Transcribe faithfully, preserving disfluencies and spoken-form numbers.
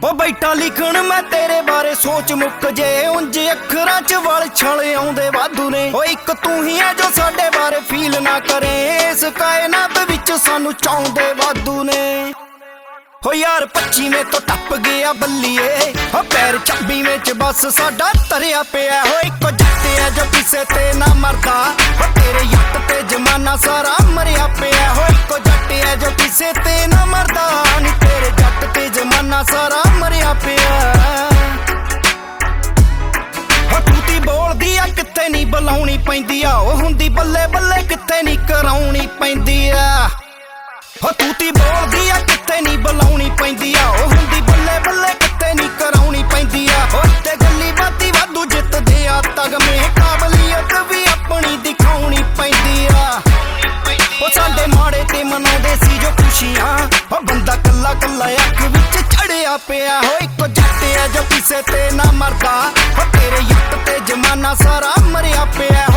हो बैठा लिखण मैं तेरे बारे सोच मुक जे उंज अखरां च वल छले आउंदे वाधू ने। ओ इक तू ही है जो साडे बारे फील ना करे, इस कायनात विच सानू चाहुंदे वाधू ने। हो यार पच्चीवें तो टप गया बल्लीए, हो पैर छब्बीवें च बस साडा तरिया पिया। हो इक जट है जो किसे ते ना मरदा, हो तेरे यट ते जमाना सारा मरिया पिया। हो इक जट है जो किसे ते ना मरदा, नी तेरे जट ते जमाना सारा मरिया पिया। हो तूती बोलदी आ कित्थे नी बुलाउणी पैंदी आ, ओ हुंदी बल्ले बल्ले कित्थे नी कराउणी पैंदी आ। हो तूती बोलदी आ कित्थे नी बुलाउणी पैंदी आ, ओ हुंदी बल्ले बल्ले कित्थे नी कराउणी पैंदी आ। हो ते गल्ली बाती वाधू जितदे आ तगमे, काबलियत भी अपनी दिखाउणी पैंदी आ। ओ साडे माड़े ते मनाउंदे सी जो खुशियां, हो बंदा कल्ला कल्ला अख विच चढ़िया पिया। हो इक जट है जो किसे ते ना मरदा, हो तेरे यट ते जमाना सारा मरिया पिया।